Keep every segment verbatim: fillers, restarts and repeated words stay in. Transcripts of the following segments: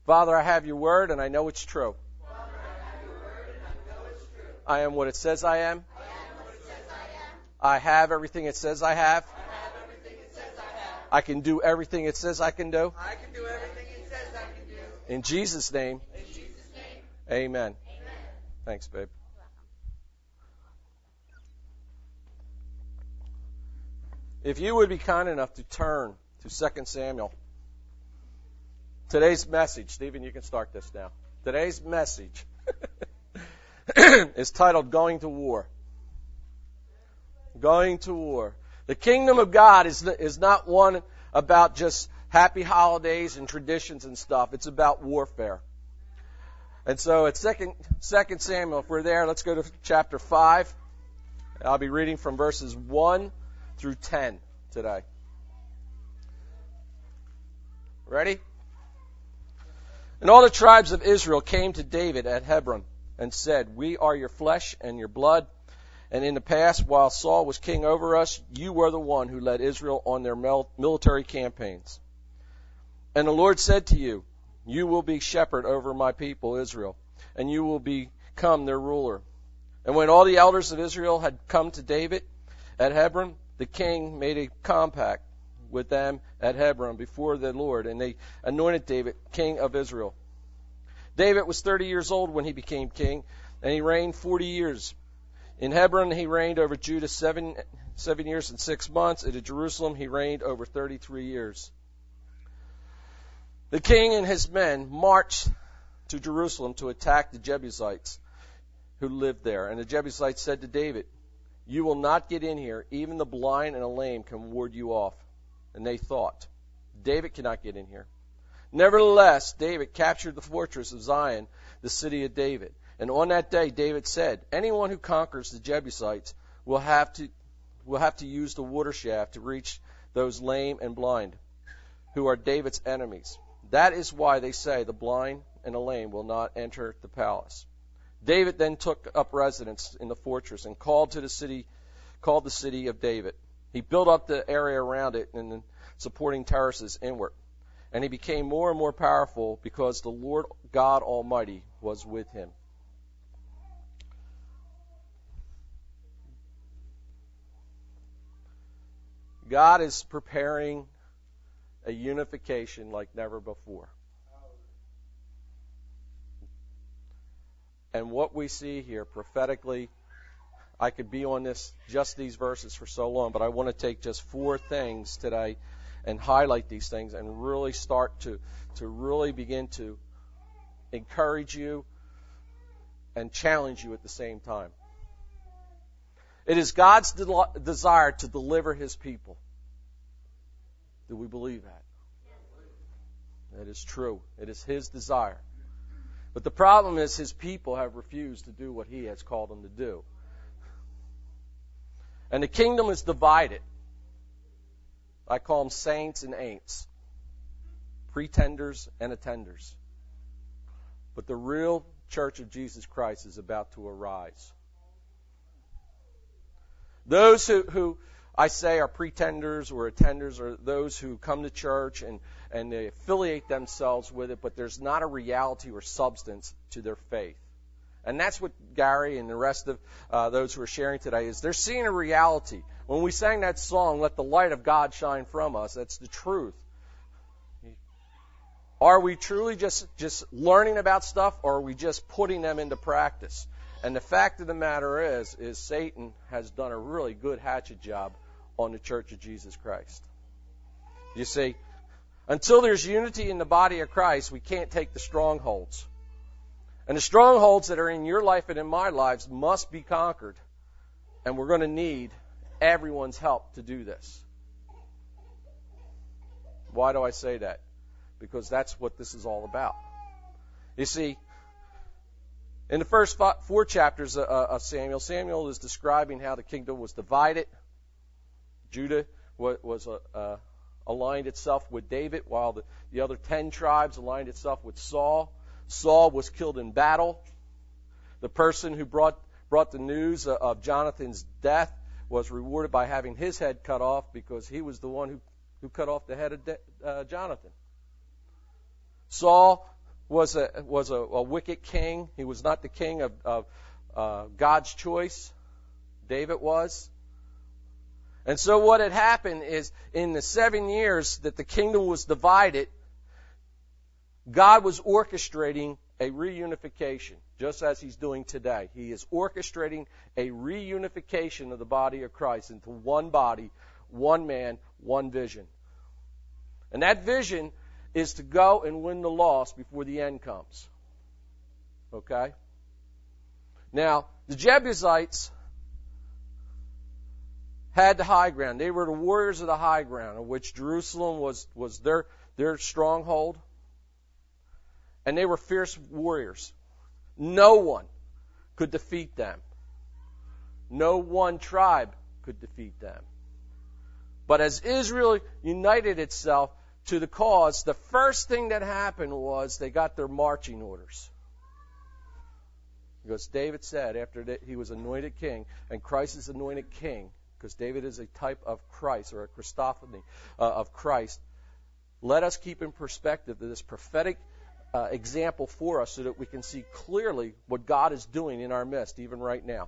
Father, I have your word, and I know it's true. Father, I have your word, and I know it's true. I am what it says I am. I am what it says I am. I have everything it says I have. I have everything it says I have. I can do everything it says I can do. I can do everything it says I can do. In Jesus' name, In Jesus' name. amen. Amen. Thanks, babe. If you would be kind enough to turn to Second Samuel. Today's message, Stephen, you can start this now. Today's message is titled Going to War. Going to War. The kingdom of God is, is not one about just happy holidays and traditions and stuff. It's about warfare. And so at Second, Second Samuel, if we're there, let's go to chapter five. I'll be reading from verses one through ten today. Ready? And all the tribes of Israel came to David at Hebron and said, "We are your flesh and your blood. And in the past, while Saul was king over us, you were the one who led Israel on their military campaigns. And the Lord said to you, you will be shepherd over my people Israel, and you will become their ruler." And when all the elders of Israel had come to David at Hebron, the king made a compact with them at Hebron before the Lord, and they anointed David king of Israel. David was thirty years old when he became king, and he reigned forty years. In Hebron he reigned over Judah seven, seven years and six months, and in Jerusalem he reigned over thirty-three years. The king and his men marched to Jerusalem to attack the Jebusites who lived there. And the Jebusites said to David, "You will not get in here. Even the blind and the lame can ward you off." And they thought, "David cannot get in here." Nevertheless, David captured the fortress of Zion, the city of David. And on that day, David said, "Anyone who conquers the Jebusites will have to will have to use the water shaft to reach those lame and blind, who are David's enemies. That is why they say the blind and the lame will not enter the palace." David then took up residence in the fortress and called to the city, called the city of David. He built up the area around it and the supporting terraces inward. And he became more and more powerful because the Lord God Almighty was with him. God is preparing a unification like never before. And what we see here prophetically, I could be on this, just these verses for so long, but I want to take just four things today and highlight these things and really start to, to really begin to encourage you and challenge you at the same time. It is God's de- desire to deliver His people. Do we believe that? That is true. It is His desire. But the problem is His people have refused to do what He has called them to do. And the kingdom is divided. I call them saints and ain'ts. Pretenders and attenders. But the real church of Jesus Christ is about to arise. Those who, who I say are pretenders or attenders are those who come to church and, and they affiliate themselves with it, but there's not a reality or substance to their faith. And that's what Gary and the rest of uh, those who are sharing today is. They're seeing a reality. When we sang that song, "Let the light of God shine from us," that's the truth. Are we truly just, just learning about stuff, or are we just putting them into practice? And the fact of the matter is, is Satan has done a really good hatchet job on the Church of Jesus Christ. You see, until there's unity in the body of Christ, we can't take the strongholds. And the strongholds that are in your life and in my lives must be conquered. And we're going to need everyone's help to do this. Why do I say that? Because that's what this is all about. You see, in the first four chapters of Samuel, Samuel is describing how the kingdom was divided. Judah was uh, aligned itself with David, while the, the other ten tribes aligned itself with Saul. Saul was killed in battle. The person who brought brought the news of Jonathan's death was rewarded by having his head cut off because he was the one who, who cut off the head of De- uh, Jonathan. Saul was a was a, a wicked king. He was not the king of, of uh, God's choice. David was. And so what had happened is, in the seven years that the kingdom was divided, God was orchestrating a reunification, just as He's doing today. He is orchestrating a reunification of the body of Christ into one body, one man, one vision. And that vision is to go and win the lost before the end comes. Okay? Now, the Jebusites had the high ground. They were the warriors of the high ground, of which Jerusalem was, was their, their stronghold. And they were fierce warriors. No one could defeat them. No one tribe could defeat them. But as Israel united itself to the cause, the first thing that happened was they got their marching orders. Because David said, after he was anointed king, and Christ is anointed king, because David is a type of Christ, or a Christophany uh, of Christ, let us keep in perspective this prophetic uh, example for us so that we can see clearly what God is doing in our midst, even right now.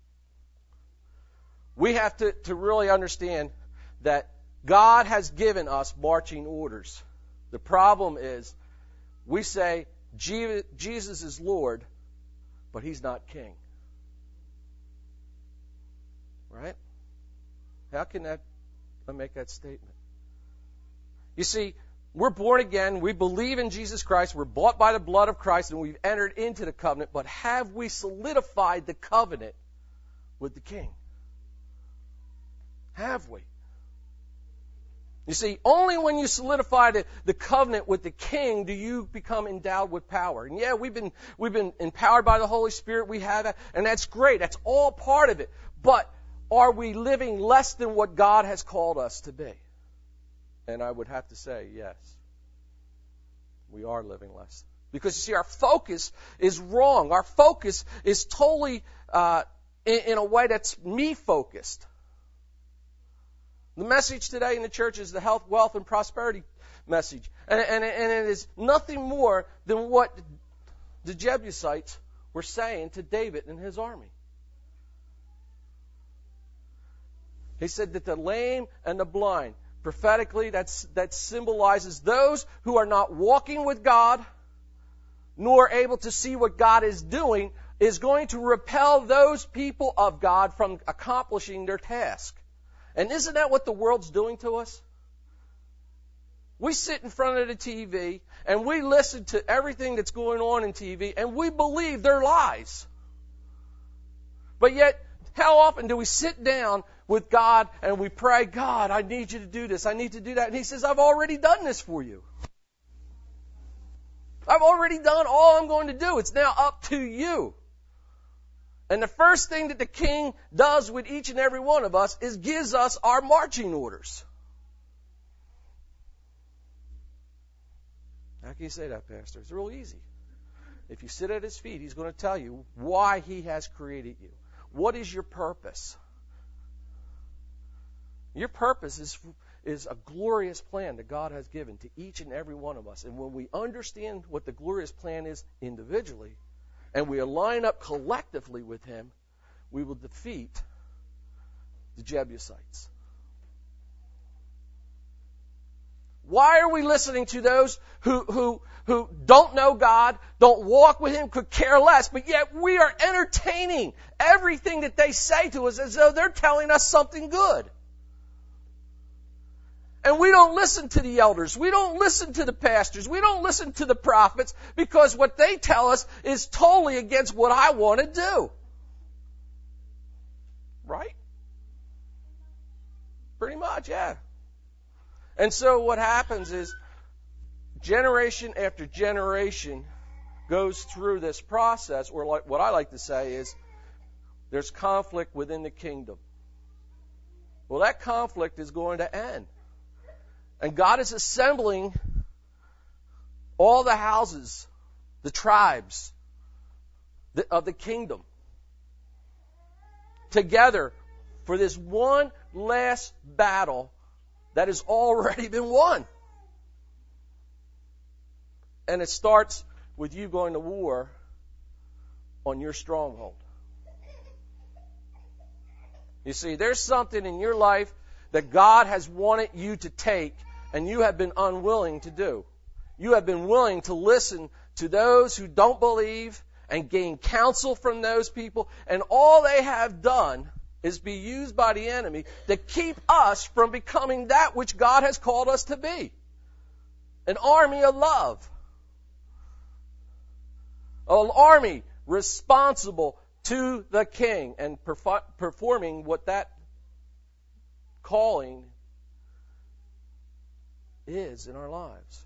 We have to, to really understand that God has given us marching orders. The problem is, we say Jesus is Lord, but He's not King. Right? How can that I make that statement? You see, we're born again, we believe in Jesus Christ, we're bought by the blood of Christ, and we've entered into the covenant, but have we solidified the covenant with the King? Have we? You see, only when you solidify the, the covenant with the King do you become endowed with power. And yeah, we've been we've been empowered by the Holy Spirit. We have that, and that's great. That's all part of it. But are we living less than what God has called us to be? And I would have to say, yes, we are living less. Because, you see, our focus is wrong. Our focus is totally uh, in, in a way that's me-focused. The message today in the church is the health, wealth, and prosperity message. And, and, and it is nothing more than what the Jebusites were saying to David and his army. He said that the lame and the blind, prophetically, that's, that symbolizes those who are not walking with God, nor able to see what God is doing, is going to repel those people of God from accomplishing their task. And isn't that what the world's doing to us? We sit in front of the T V and we listen to everything that's going on in T V and we believe they're lies. But yet, how often do we sit down with God and we pray, God, I need you to do this, I need to do that. And He says, I've already done this for you. I've already done all I'm going to do. It's now up to you. And the first thing that the King does with each and every one of us is gives us our marching orders. How can you say that, Pastor? It's real easy. If you sit at His feet, He's going to tell you why He has created you. What is your purpose? Your purpose is, is a glorious plan that God has given to each and every one of us. And when we understand what the glorious plan is individually, and we align up collectively with Him, we will defeat the Jebusites. Why are we listening to those who, who, who don't know God, don't walk with Him, could care less, but yet we are entertaining everything that they say to us as though they're telling us something good? And we don't listen to the elders. We don't listen to the pastors. We don't listen to the prophets because what they tell us is totally against what I want to do. Right? Pretty much, yeah. And so what happens is generation after generation goes through this process, or like what I like to say is there's conflict within the kingdom. Well, that conflict is going to end. And God is assembling all the houses, the tribes of the kingdom together for this one last battle that has already been won. And it starts with you going to war on your stronghold. You see, there's something in your life that God has wanted you to take, and you have been unwilling to do. You have been willing to listen to those who don't believe and gain counsel from those people, and all they have done is be used by the enemy to keep us from becoming that which God has called us to be. An army of love. An army responsible to the King and perf- performing what that calling is in our lives.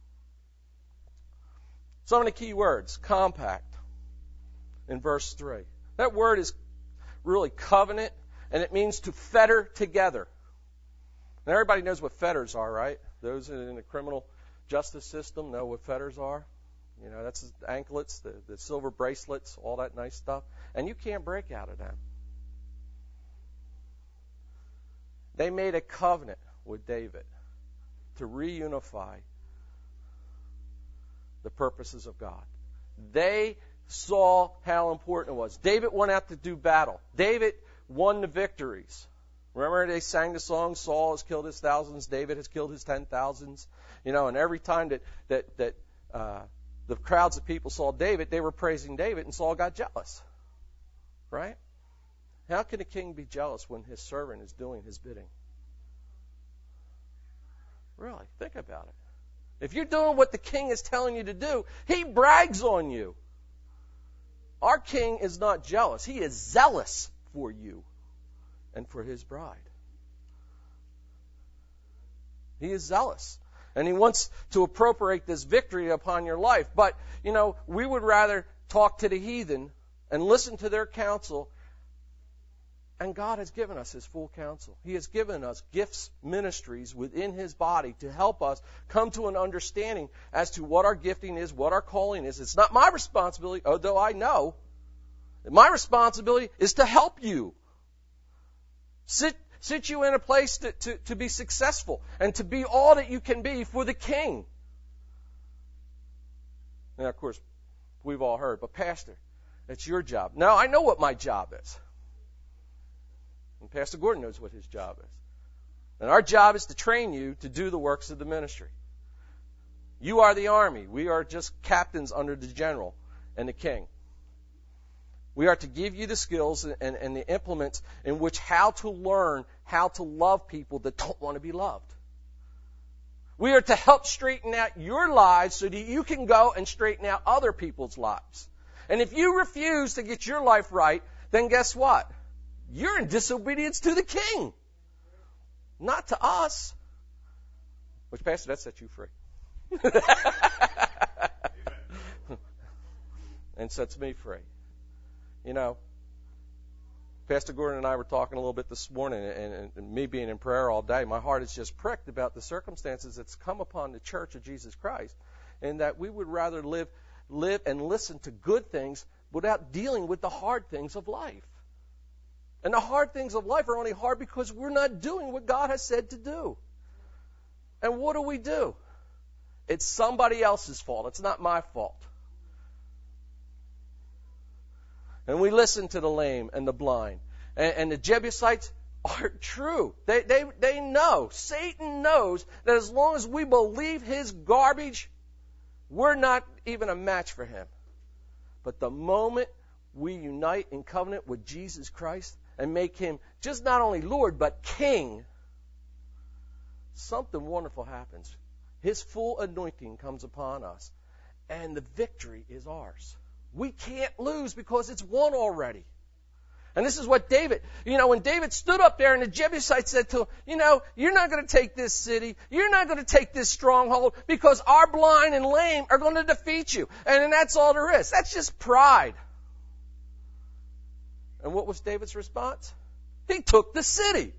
Some of the key words, compact, in verse three. That word is really covenant, and it means to fetter together. Now, everybody knows what fetters are, right? Those in the criminal justice system know what fetters are. You know, that's the anklets, the, the silver bracelets, all that nice stuff. And you can't break out of them. They made a covenant with David to reunify the purposes of God. They saw how important it was. David went out to do battle. David won the victories. Remember they sang the song, Saul has killed his thousands, David has killed his ten thousands. You know, and every time that, that, that uh, the crowds of people saw David, they were praising David, and Saul got jealous. Right? How can a king be jealous when his servant is doing his bidding? Really, think about it. If you're doing what the king is telling you to do, he brags on you. Our king is not jealous. He is zealous for you and for his bride. He is zealous. And he wants to appropriate this victory upon your life. But, you know, we would rather talk to the heathen and listen to their counsel. And God has given us his full counsel. He has given us gifts, ministries within his body to help us come to an understanding as to what our gifting is, what our calling is. It's not my responsibility, although I know. My responsibility is to help you. Sit, sit you in a place to, to, to be successful and to be all that you can be for the king. Now, of course, we've all heard, but Pastor, it's your job. No, I know what my job is. And Pastor Gordon knows what his job is. And our job is to train you to do the works of the ministry. You are the army. We are just captains under the general and the king. We are to give you the skills and, and, and the implements in which how to learn how to love people that don't want to be loved. We are to help straighten out your lives so that you can go and straighten out other people's lives. And if you refuse to get your life right, then guess what? You're in disobedience to the king. Not to us. Which, Pastor, that sets you free. And sets me free. You know, Pastor Gordon and I were talking a little bit this morning, and, and me being in prayer all day, my heart is just pricked about the circumstances that's come upon the Church of Jesus Christ, and that we would rather live, live and listen to good things without dealing with the hard things of life. And the hard things of life are only hard because we're not doing what God has said to do. And what do we do? It's somebody else's fault. It's not my fault. And we listen to the lame and the blind. And, and the Jebusites are true. They, they, they know. Satan knows that as long as we believe his garbage, we're not even a match for him. But the moment we unite in covenant with Jesus Christ and make him just not only Lord, but King, something wonderful happens. His full anointing comes upon us, and the victory is ours. We can't lose because it's won already. And this is what David, you know, when David stood up there and the Jebusites said to him, you know, you're not going to take this city. You're not going to take this stronghold because our blind and lame are going to defeat you. And then that's all there is. That's just pride. And what was David's response? He took the city.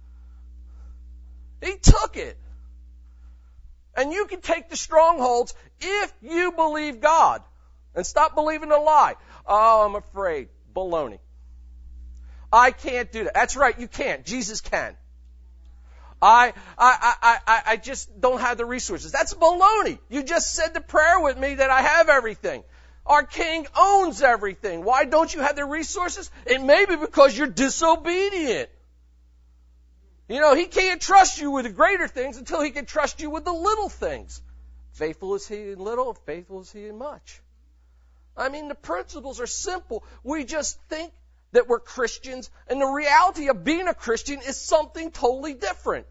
He took it. And you can take the strongholds if you believe God. And stop believing the lie. Oh, I'm afraid. Baloney. I can't do that. That's right, you can't. Jesus can. I, I, I, I, I just don't have the resources. That's baloney. You just said the prayer with me that I have everything. Our King owns everything. Why don't you have the resources? It may be because you're disobedient. You know, He can't trust you with the greater things until He can trust you with the little things. Faithful is He in little, faithful is He in much. I mean, the principles are simple. We just think that we're Christians, and the reality of being a Christian is something totally different.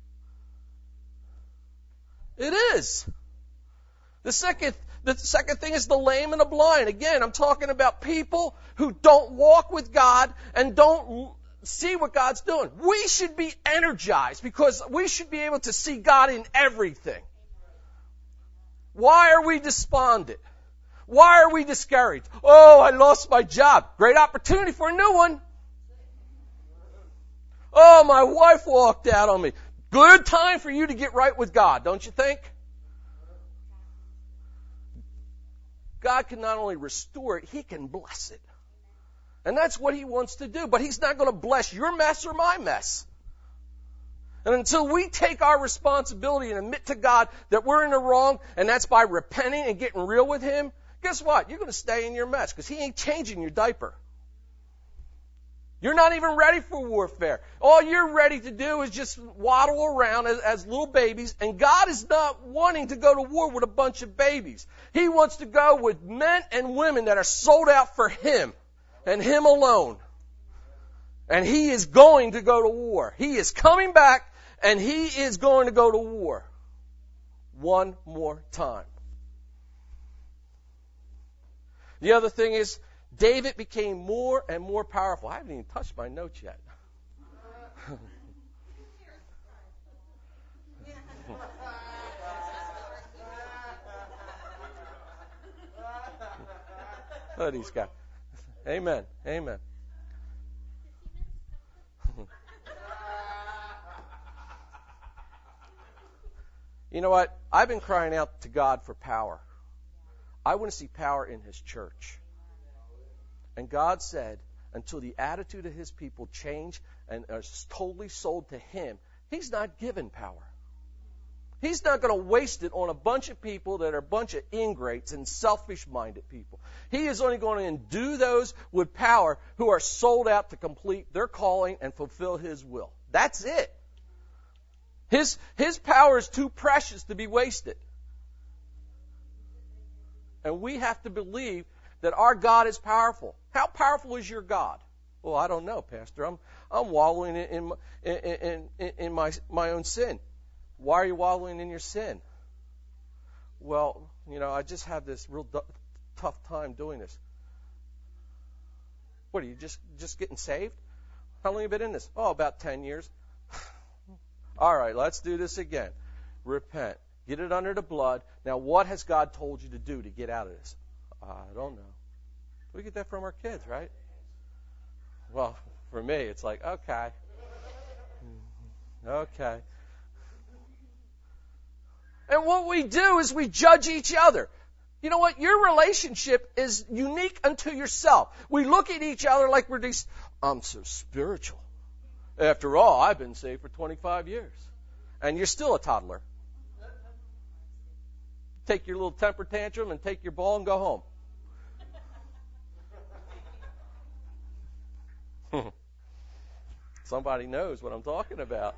It is. The second, the second thing is the lame and the blind. Again, I'm talking about people who don't walk with God and don't see what God's doing. We should be energized because we should be able to see God in everything. Why are we despondent? Why are we discouraged? Oh, I lost my job. Great opportunity for a new one. Oh, my wife walked out on me. Good time for you to get right with God, don't you think? God can not only restore it, He can bless it. And that's what He wants to do. But He's not going to bless your mess or my mess. And until we take our responsibility and admit to God that we're in the wrong, and that's by repenting and getting real with Him, guess what? You're going to stay in your mess because He ain't changing your diaper. You're not even ready for warfare. All you're ready to do is just waddle around as, as little babies, and God is not wanting to go to war with a bunch of babies. He wants to go with men and women that are sold out for Him and Him alone. And He is going to go to war. He is coming back, and He is going to go to war one more time. The other thing is, David became more and more powerful. I haven't even touched my notes yet. Look at these guys. Amen. Amen. You know what? I've been crying out to God for power. I want to see power in His church. And God said, until the attitude of His people change and are totally sold to Him, He's not given power. He's not going to waste it on a bunch of people that are a bunch of ingrates and selfish-minded people. He is only going to endue those with power who are sold out to complete their calling and fulfill His will. That's it. His, his power is too precious to be wasted. And we have to believe that our God is powerful. How powerful is your God? Well, I don't know, Pastor. I'm I'm wallowing in in in, in, in my my own sin. Why are you wallowing in your sin? Well, you know, I just have this real d- tough time doing this. What are you just just getting saved? How long have you been in this? Oh, about ten years. All right, let's do this again. Repent. Get it under the blood. Now, what has God told you to do to get out of this? I don't know. We get that from our kids, right? Well, for me, it's like, okay. Okay. And what we do is we judge each other. You know what? Your relationship is unique unto yourself. We look at each other like we're these, I'm so spiritual. After all, I've been saved for twenty-five years. And you're still a toddler. Take your little temper tantrum and take your ball and go home. Somebody knows what I'm talking about.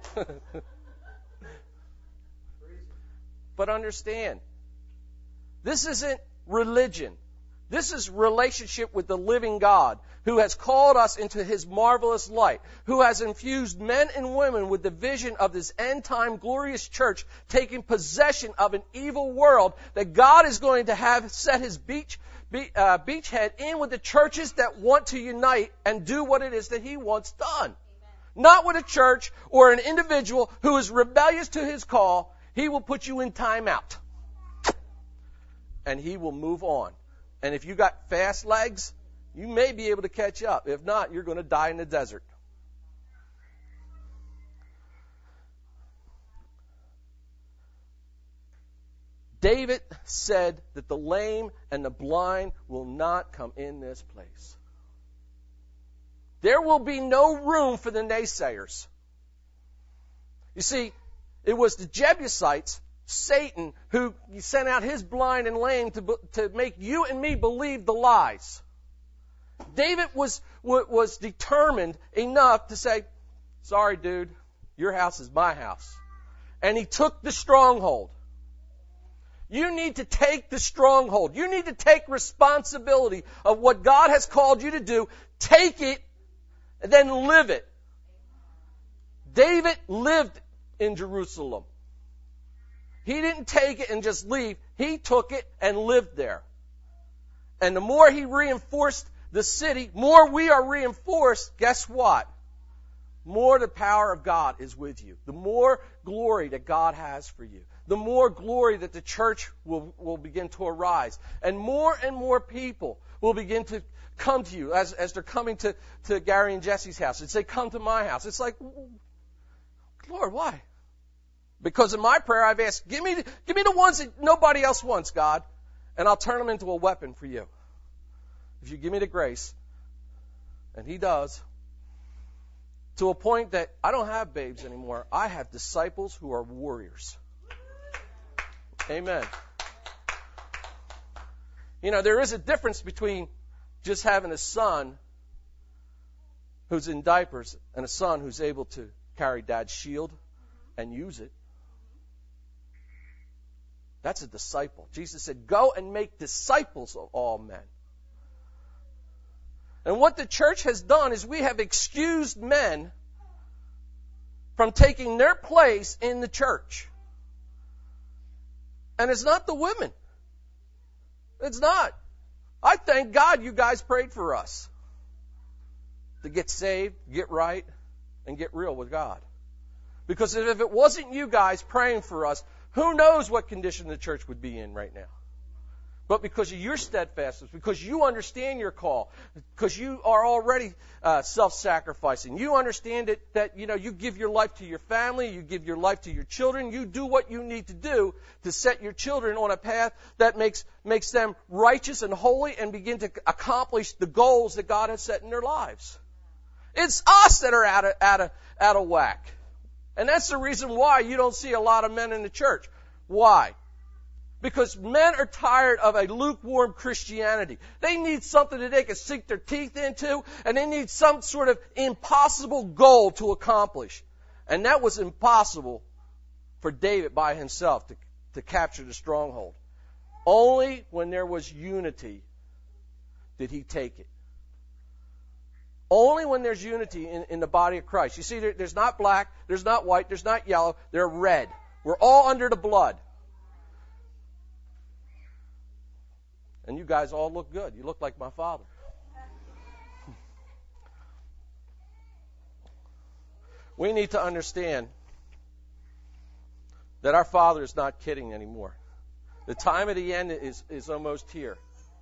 But understand, this isn't religion. This is relationship with the living God who has called us into His marvelous light, who has infused men and women with the vision of this end-time glorious church taking possession of an evil world that God is going to have set His beach, be, uh, beachhead in with the churches that want to unite and do what it is that He wants done. Amen. Not with a church or an individual who is rebellious to His call. He will put you in timeout. And He will move on. And if you got fast legs, you may be able to catch up. If not, you're going to die in the desert. David said that the lame and the blind will not come in this place. There will be no room for the naysayers. You see, it was the Jebusites, Satan, who sent out his blind and lame to, to make you and me believe the lies. David was, was determined enough to say, sorry, dude, your house is my house. And he took the stronghold. You need to take the stronghold. You need to take responsibility of what God has called you to do. Take it and then live it. David lived in Jerusalem. He didn't take it and just leave. He took it and lived there. And the more he reinforced the city, more we are reinforced, guess what? More the power of God is with you. The more glory that God has for you. The more glory that the church will, will begin to arise. And more and more people will begin to come to you as, as they're coming to, to Gary and Jesse's house. And say, come to my house. It's like, Lord, why? Because in my prayer I've asked, give me, give me the ones that nobody else wants, God, and I'll turn them into a weapon for you. If you give me the grace, and He does, to a point that I don't have babes anymore. I have disciples who are warriors. Amen. You know, there is a difference between just having a son who's in diapers and a son who's able to carry Dad's shield and use it. That's a disciple. Jesus said, go and make disciples of all men. And what the church has done is we have excused men from taking their place in the church. And it's not the women. It's not. I thank God you guys prayed for us to get saved, get right, and get real with God. Because if it wasn't you guys praying for us, who knows what condition the church would be in right now. But because of your steadfastness, because you understand your call, because you are already uh, self-sacrificing, you understand it, that you know you give your life to your family, you give your life to your children, you do what you need to do to set your children on a path that makes makes them righteous and holy and begin to accomplish the goals that God has set in their lives. It's us that are out of out of out of whack, and that's the reason why you don't see a lot of men in the church. Why? Because men are tired of a lukewarm Christianity. They need something that they can sink their teeth into, and they need some sort of impossible goal to accomplish. And that was impossible for David by himself to, to capture the stronghold. Only when there was unity did he take it. Only when there's unity in, in the body of Christ. You see, there, there's not black, there's not white, there's not yellow, they're red. We're all under the blood. And you guys all look good. You look like my father. We need to understand that our Father is not kidding anymore. The time of the end is, is almost here.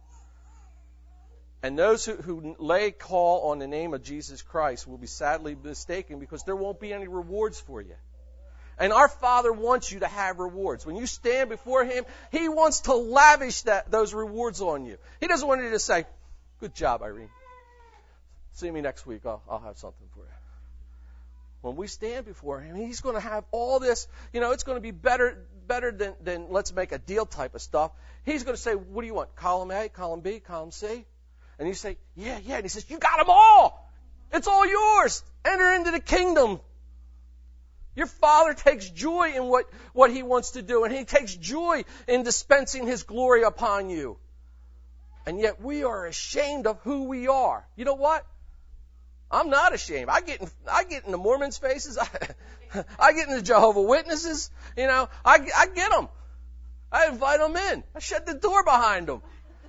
And those who, who lay call on the name of Jesus Christ will be sadly mistaken because there won't be any rewards for you. And our Father wants you to have rewards. When you stand before Him, He wants to lavish that, those rewards on you. He doesn't want you to say, good job, Irene. See me next week. I'll, I'll have something for you. When we stand before Him, He's going to have all this. You know, it's going to be better better than, than let's make a deal type of stuff. He's going to say, what do you want? Column A, column B, column C? And you say, yeah, yeah. And He says, you got them all. It's all yours. Enter into the kingdom. Your Father takes joy in what, what He wants to do, and He takes joy in dispensing His glory upon you. And yet we are ashamed of who we are. You know what? I'm not ashamed. I get in, I get in the Mormons' faces. I, I get in the Jehovah's Witnesses. You know, I, I get them. I invite them in. I shut the door behind them.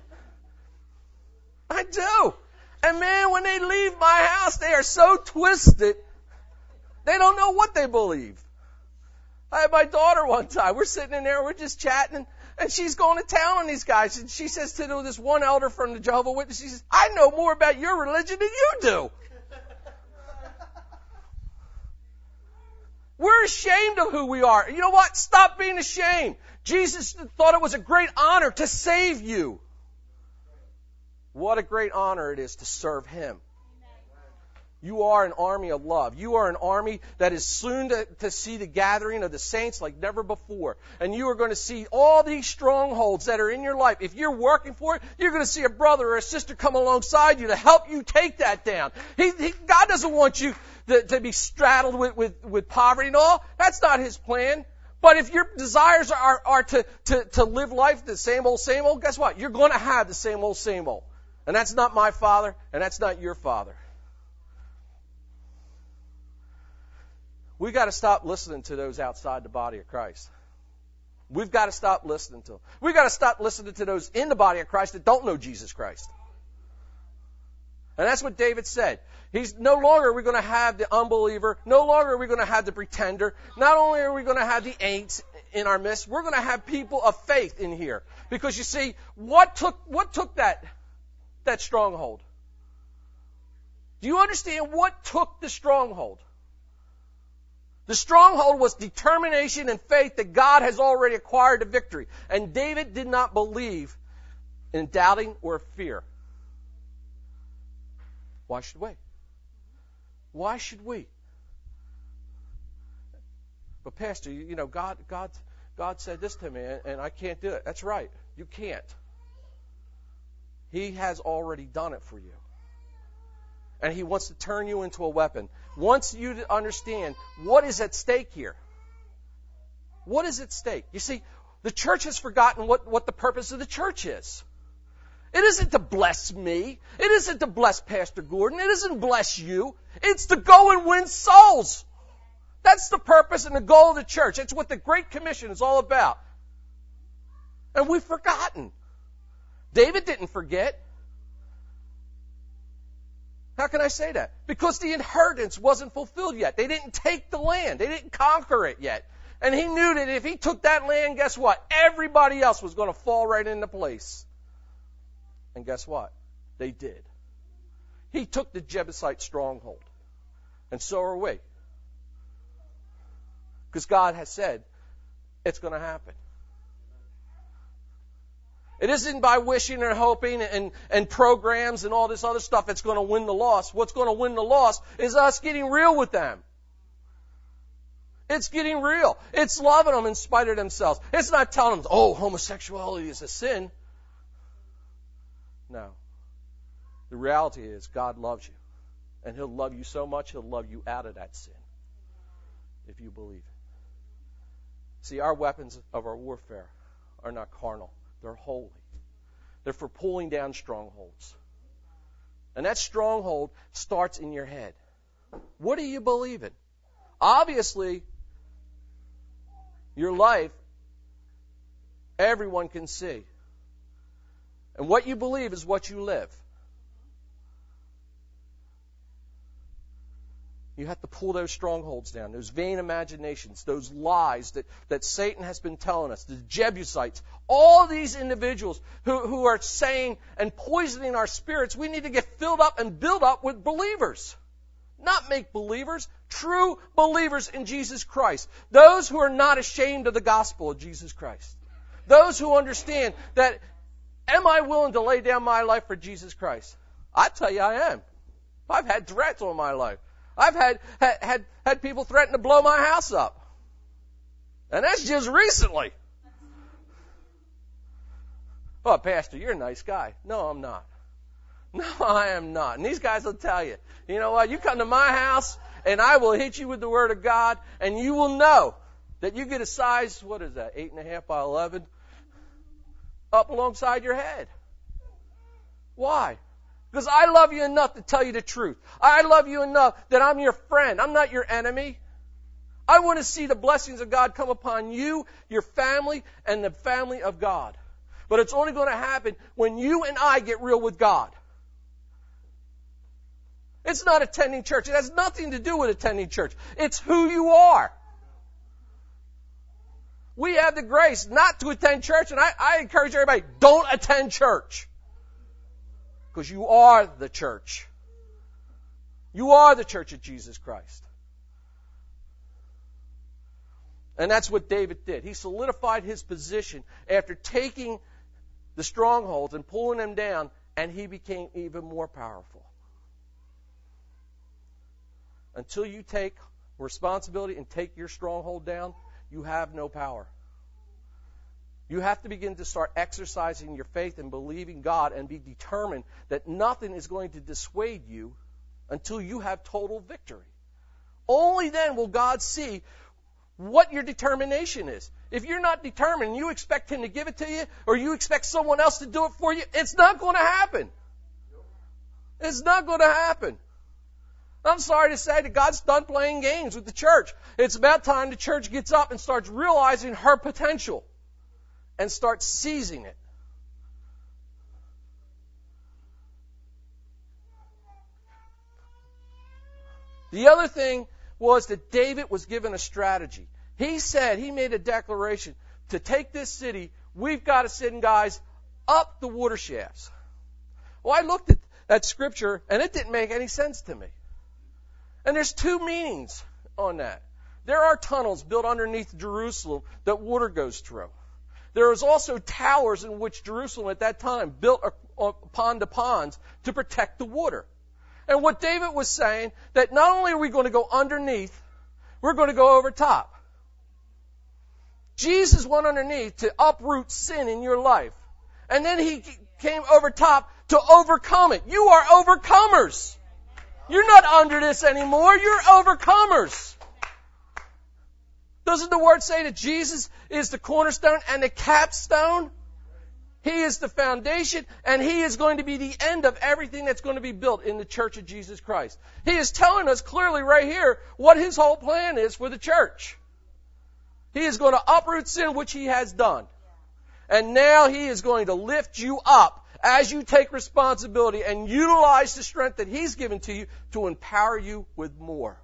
I do. And man, when they leave my house, they are so twisted. They don't know what they believe. I had my daughter one time. We're sitting in there, we're just chatting, and she's going to town on these guys. And she says to this one elder from the Jehovah's Witnesses, she says, I know more about your religion than you do. We're ashamed of who we are. You know what? Stop being ashamed. Jesus thought it was a great honor to save you. What a great honor it is to serve Him. You are an army of love. You are an army that is soon to, to see the gathering of the saints like never before. And you are going to see all these strongholds that are in your life. If you're working for it, you're going to see a brother or a sister come alongside you to help you take that down. He, he, God doesn't want you to, to be straddled with, with, with poverty and all. That's not His plan. But if your desires are, are to, to, to live life the same old, same old, guess what? You're going to have the same old, same old. And that's not my Father, and that's not your Father. We've got to stop listening to those outside the body of Christ. We've got to stop listening to them. We've got to stop listening to those in the body of Christ that don't know Jesus Christ. And that's what David said. He's no longer are we going to have the unbeliever. No longer are we going to have the pretender. Not only are we going to have the ain'ts in our midst, we're going to have people of faith in here. Because you see, what took what took that that stronghold? Do you understand what took the stronghold? The stronghold was determination and faith that God has already acquired the victory. And David did not believe in doubting or fear. Why should we? Why should we? But Pastor, you know, God, God, God said this to me, and, and I can't do it. That's right. You can't. He has already done it for you. And He wants to turn you into a weapon. Wants you to understand what is at stake here. What is at stake? You see, the church has forgotten what, what the purpose of the church is. It isn't to bless me. It isn't to bless Pastor Gordon. It isn't to bless you. It's to go and win souls. That's the purpose and the goal of the church. It's what the Great Commission is all about. And we've forgotten. David didn't forget. How can I say that? Because the inheritance wasn't fulfilled yet. They didn't take the land. They didn't conquer it yet. And he knew that if he took that land, guess what? Everybody else was going to fall right into place. And guess what? They did. He took the Jebusite stronghold. And so are we. Because God has said it's going to happen. It isn't by wishing and hoping and, and programs and all this other stuff that's going to win the loss. What's going to win the loss is us getting real with them. It's getting real. It's loving them in spite of themselves. It's not telling them, oh, homosexuality is a sin. No. The reality is God loves you. And He'll love you so much, He'll love you out of that sin. If you believe it. See, our weapons of our warfare are not carnal. They're holy. They're for pulling down strongholds. And that stronghold starts in your head. What do you believe in? Obviously, your life, everyone can see. And what you believe is what you live. You have to pull those strongholds down, those vain imaginations, those lies that, that Satan has been telling us, the Jebusites, all these individuals who, who are saying and poisoning our spirits. We need to get filled up and built up with believers. Not make believers, true believers in Jesus Christ. Those who are not ashamed of the gospel of Jesus Christ. Those who understand that, am I willing to lay down my life for Jesus Christ? I tell you I am. I've had threats on my life. I've had, had, had, had people threaten to blow my house up. And that's just recently. Oh, Pastor, you're a nice guy. No, I'm not. No, I am not. And these guys will tell you, you know what, you come to my house and I will hit you with the Word of God and you will know that you get a size, what is that, eight and a half by eleven, up alongside your head. Why? Because I love you enough to tell you the truth. I love you enough that I'm your friend. I'm not your enemy. I want to see the blessings of God come upon you, your family, and the family of God. But it's only going to happen when you and I get real with God. It's not attending church. It has nothing to do with attending church. It's who you are. We have the grace not to attend church, and I, I encourage everybody, don't attend church. Because you are the church. You are the church of Jesus Christ. And that's what David did. He solidified his position after taking the strongholds and pulling them down, and he became even more powerful. until you take responsibility and take your stronghold down, you have no power. You have to begin to start exercising your faith and believing God and be determined that nothing is going to dissuade you until you have total victory. Only then will God see what your determination is. If you're not determined and you expect Him to give it to you, or you expect someone else to do it for you, it's not going to happen. It's not going to happen. I'm sorry to say that God's done playing games with the church. It's about time the church gets up and starts realizing her potential and starts seizing it. The other thing was that David was given a strategy. He said, he made a declaration, to take this city, we've got to send guys up the water shafts. Well, I looked at that scripture, and it didn't make any sense to me. And there's two meanings on that. There are tunnels built underneath Jerusalem that water goes through. There is also towers in which Jerusalem at that time built upon the ponds to protect the water. And what David was saying, that not only are we going to go underneath, we're going to go over top. Jesus went underneath to uproot sin in your life. And then He came over top to overcome it. You are overcomers. You're not under this anymore. You're overcomers. Doesn't the Word say that Jesus is the cornerstone and the capstone? He is the foundation, and He is going to be the end of everything that's going to be built in the Church of Jesus Christ. He is telling us clearly right here what His whole plan is for the church. He is going to uproot sin, which He has done. And now He is going to lift you up as you take responsibility and utilize the strength that He's given to you to empower you with more.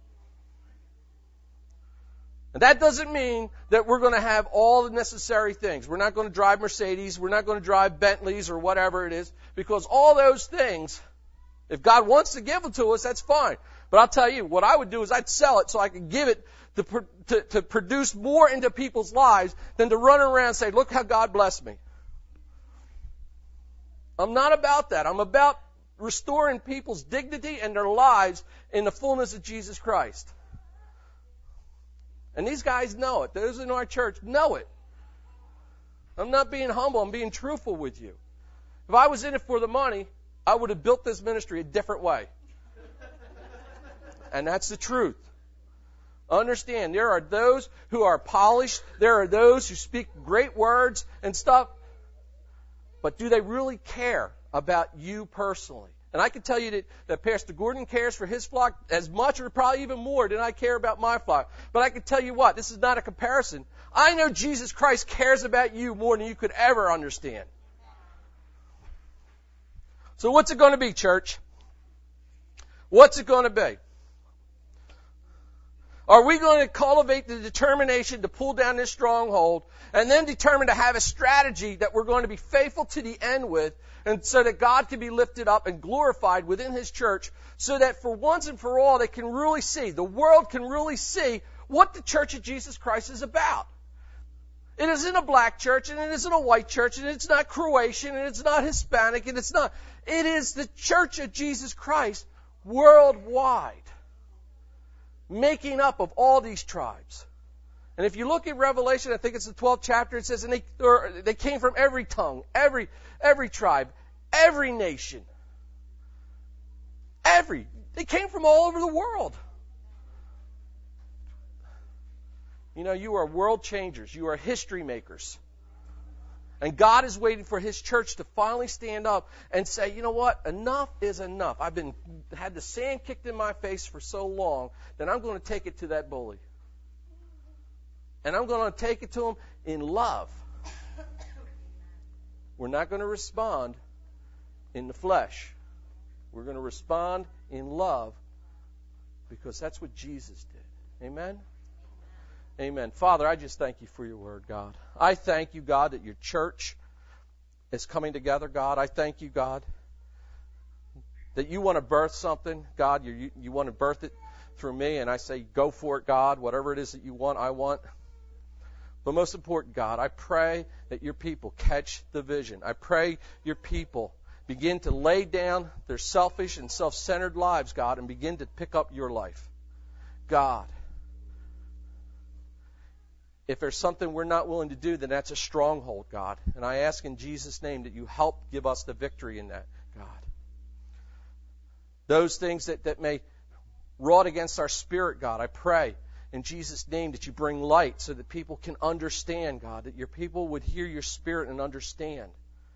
And that doesn't mean that we're going to have all the necessary things. We're not going to drive Mercedes. We're not going to drive Bentleys or whatever it is. Because all those things, if God wants to give them to us, that's fine. But I'll tell you, what I would do is I'd sell it so I could give it to, to, to produce more into people's lives than to run around and say, look how God blessed me. I'm not about that. I'm about restoring people's dignity and their lives in the fullness of Jesus Christ. And these guys know it. Those in our church know it. I'm not being humble. I'm being truthful with you. If I was in it for the money, I would have built this ministry a different way. And that's the truth. Understand, there are those who are polished. There are those who speak great words and stuff. But do they really care about you personally? And I can tell you that, that Pastor Gordon cares for his flock as much or probably even more than I care about my flock. But I can tell you what, this is not a comparison. I know Jesus Christ cares about you more than you could ever understand. So what's it going to be, church? What's it going to be? Are we going to cultivate the determination to pull down this stronghold and then determine to have a strategy that we're going to be faithful to the end with, and so that God can be lifted up and glorified within His church, so that for once and for all they can really see, the world can really see what the Church of Jesus Christ is about. It isn't a black church, and it isn't a white church, and it's not Croatian, and it's not Hispanic, and it's not. It is the Church of Jesus Christ worldwide, making up of all these tribes. And if you look at Revelation, I think it's the twelfth chapter, it says, and they, or they came from every tongue, every, every tribe, every nation. Every. They came from all over the world. You know, you are world changers. You are history makers. And God is waiting for His church to finally stand up and say, you know what? Enough is enough. I've been had the sand kicked in my face for so long that I'm going to take it to that bully. And I'm going to take it to him in love. We're not going to respond in the flesh. We're going to respond in love, because that's what Jesus did. Amen? Amen. Father, I just thank You for Your word, God. I thank You, God, that Your church is coming together, God. I thank You, God, that You want to birth something. God, you, you, you want to birth it through me, and I say, go for it, God. Whatever it is that You want, I want. But most important, God, I pray that Your people catch the vision. I pray Your people begin to lay down their selfish and self-centered lives, God, and begin to pick up your life. God, if there's something we're not willing to do, then that's a stronghold, God. And I ask in Jesus' name that you help give us the victory in that, God. Those things that, that may wrought against our spirit, God, I pray in Jesus' name that you bring light so that people can understand, God, that your people would hear your spirit and understand.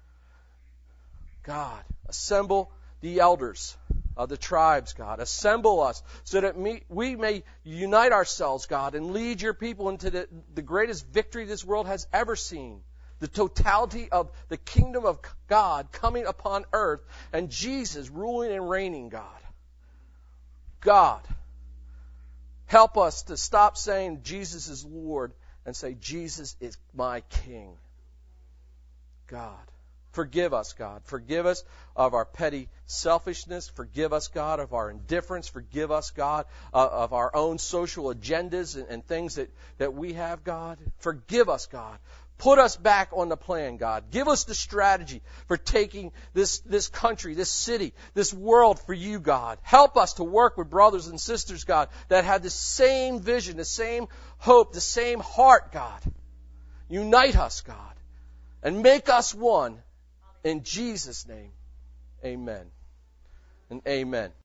God, assemble the elders of the tribes, God. Assemble us so that we may unite ourselves, God, and lead your people into the, the greatest victory this world has ever seen. The totality of the kingdom of God coming upon earth and Jesus ruling and reigning, God. God, help us to stop saying Jesus is Lord and say Jesus is my King. God. Forgive us, God. Forgive us of our petty selfishness. Forgive us, God, of our indifference. Forgive us, God, uh, of our own social agendas and, and things that, that we have, God. Forgive us, God. Put us back on the plan, God. Give us the strategy for taking this, this country, this city, this world for you, God. Help us to work with brothers and sisters, God, that have the same vision, the same hope, the same heart, God. Unite us, God, and make us one. In Jesus' name, amen and amen.